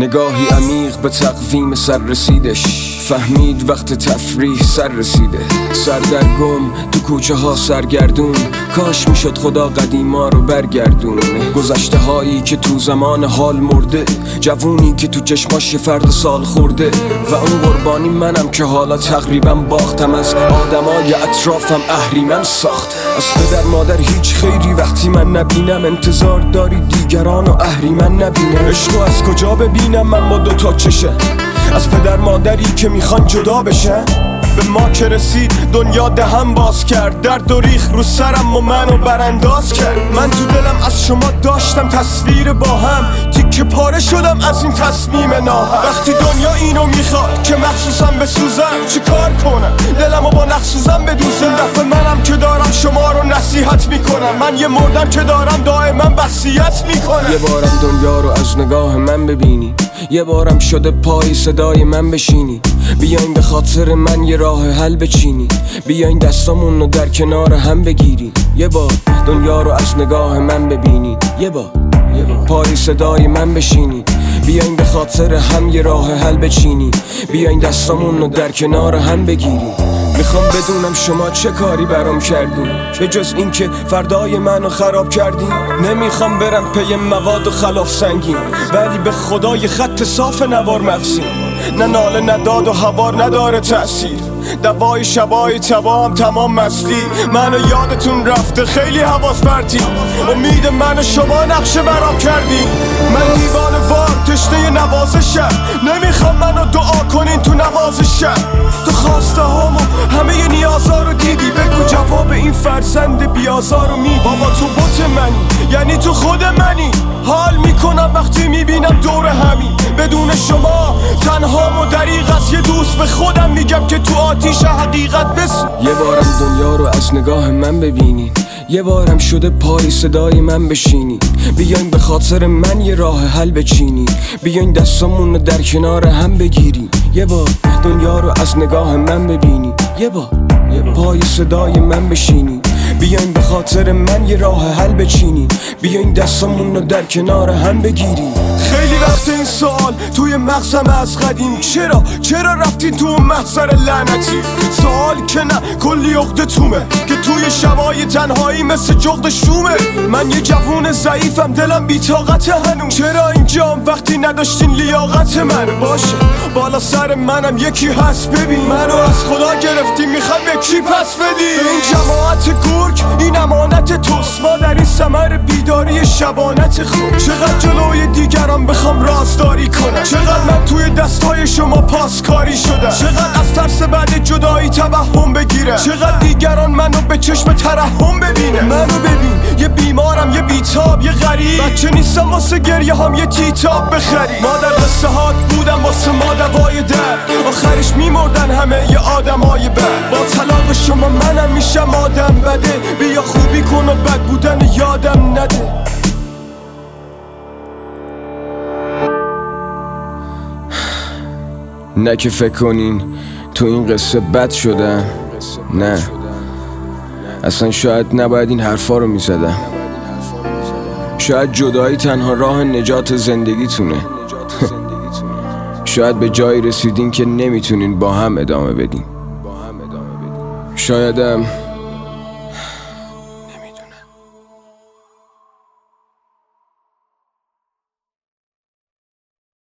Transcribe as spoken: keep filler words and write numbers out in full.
نگاهی عمیق به تقویم سر رسیدش، فهمید وقت تفریح سر رسیده. سردرگم تو کوچه ها سرگردون، کاش میشد خدا قدیما رو برگردون. گذشته هایی که تو زمان حال مرده، جوونی که تو چشماش یه فرد سال خورده. و اون قربانی منم که حالا تقریبا باختم، از آدمای اطرافم اهریمن ساخت. از پدر مادر هیچ خیری وقتی من نبینم، انتظار داری دیگران و اهریمن نبینم. عشقو از کجا ببینم من با دوتا چشه، از پدر مادری که میخوان جدا بشن؟ به ما که رسید دنیا دهن باز کرد، درد و ریخ رو سرم و منو برانداز کرد. من تو دلم از شما داشتم تصویر با هم، تیکه پاره شدم از این تصمیم ناهم. وقتی دنیا اینو میخواد که مخصوصم بسوزم، چی کار کنم دلمو با نخسوزم بدوزم؟ دفعه منم که دارم شما رو نصیحت میکنم، من یه مردم که دارم دائما وصیت میکنم. یه بارم دنیا رو از نگاه من ببینی، یه بارم شده پای صدای من بشینی. بیاین به خاطر من یه راه حل بچینی، بیاین دستامون رو در کنار هم بگیری. یه بار دنیا رو از نگاه من ببینید، یه بار پای صدای من بشینید. بیاین به خاطر هم یه راه حل بچینی، بیاین دستامون رو در کنار هم بگیری. میخوام بدونم شما چه کاری برام کردین، به جز این که فردای منو خراب کردین. نمیخوام برم پی مواد و خلاف سنگین، ولی به خدای خط صاف نوار مغزین. نه ناله نه داد و هوار نداره تأثیر، دوای شبای تبا هم تمام مستی. منو یادتون رفته خیلی حواس پرتی، امید من شما نقشه برام کردی. من دیوان وار تشنه نوازشم، نمیخوام منو دعا کنین تو نوازشم. تو خواسته هامو همه نیازا رو دیدی، بگو جواب این فرزند بیازار رو میدی. بابا تو بوت منی، یعنی تو خود منی. حال میکنم وقتی میبینم دور همین، بدون شما تنهام و دریغ از یه دوست به خودم میگم که تو آتیش حقیقت بسو. یه بارم دنیا رو از نگاه من ببینی، یه بارم شده پای صدای من بشینی. بیاین به خاطر من یه راه حل بچینی، بیاین دستامون رو در کنار هم بگیری. یه بار دنیا رو از نگاه من ببینی، یه بار پای صدای من بشینی. بیاین به خاطر من یه راه حل بچینی، بیاین دستامون رو در کنار هم بگیری. خیلی وقت این سوال توی مغزم از قدیم، چرا چرا رفتین تو اون محضر لعنتی؟ سوال که نه کلی عقده تومه که توی شبای تنهایی مثل جغد شومه. من یه جوون ضعیفم، دلم بی‌طاقت هنوز. چرا اینجام وقتی نداشتین لیاقت من؟ باشه بالا سر منم یکی هست، ببین منو از خدا گرفتی، میخوای به کی پس بدی؟ این جماعت گرگ این امانت توست، ما در این ثمر بیداری شبانت خود. چقدر جلوی دیگران بخوام رازداری کنم، چقدر من توی دستای شما پاسکاری شدم، چقدر از ترس بعد جدایی توهم بگیرم، چقدر دیگران منو به چشم ترحم ببینه. منو ببین یه بیمارم، یه بیتاب، یه غریب، بچه نیستم واسه گریه هم یه تیتاب بخری. ما در قصه هات بودم واسه ما دوای در، آخرش میمردن همه یه آدمای بد. با طلاق شما منم میشم آدم بده، بیا خوبی کن و بد بودن یادم نده. نه که فکر کنین تو این قصه بد شدم، نه اصلا شاید نباید این حرفا رو میزدم. شاید جدایی تنها راه نجات زندگیتونه. شاید به جایی رسیدین که نمیتونین با هم ادامه بدین. شایدم